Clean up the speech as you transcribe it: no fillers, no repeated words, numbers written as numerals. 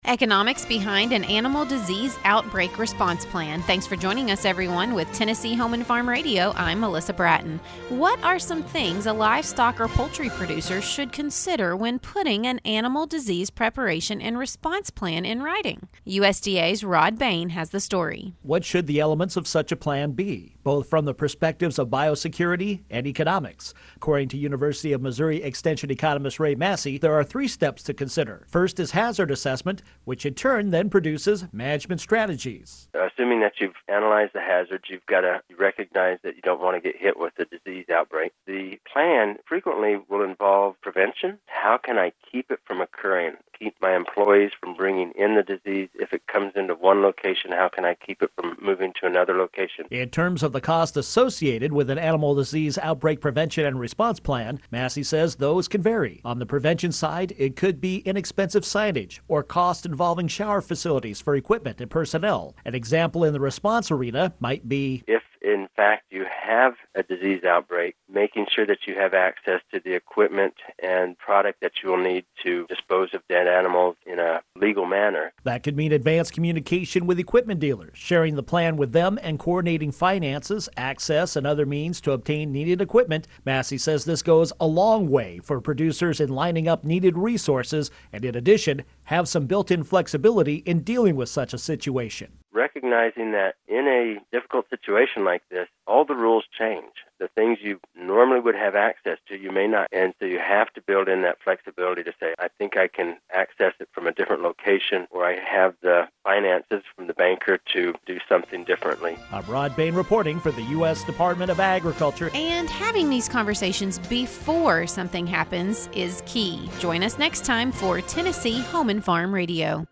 Economics behind an animal disease outbreak response plan. Thanks for joining us, everyone, with Tennessee Home and Farm Radio. I'm Melissa Bratton. What are some things a livestock or poultry producer should consider when putting an animal disease preparation and response plan in writing? USDA's Rod Bain has the story. What should the elements of such a plan be, both from the perspectives of biosecurity and economics? According to University of Missouri Extension economist Ray Massey, there are 3 steps to consider. First is hazard assessment, which in turn then produces management strategies. Assuming that you've analyzed the hazards, you've got to recognize that you don't want to get hit with a disease outbreak. The plan frequently will involve prevention. How can I keep it from occurring? Keep my employees from bringing in the disease. If it comes into one location, how can I keep it from moving to another location? In terms of the cost associated with an animal disease outbreak prevention and response plan, Massey says those can vary. On the prevention side, it could be inexpensive signage or cost involving shower facilities for equipment and personnel. An example in the response arena might be, if in fact you have a disease outbreak, making sure that you have access to the equipment and product that you will need to dispose of dead animals in a legal manner. That could mean advanced communication with equipment dealers, sharing the plan with them and coordinating finances, access, and other means to obtain needed equipment. Massey says this goes a long way for producers in lining up needed resources and, in addition, have some built-in flexibility in dealing with such a situation. Recognizing that in a difficult situation like this, all the rules change. The things you normally would have access to, you may not. And so you have to build in that flexibility to say, I think I can access it from a different location, or I have the finances from the banker to do something differently. I'm Rod Bain reporting for the U.S. Department of Agriculture. And having these conversations before something happens is key. Join us next time for Tennessee Home and Farm Radio.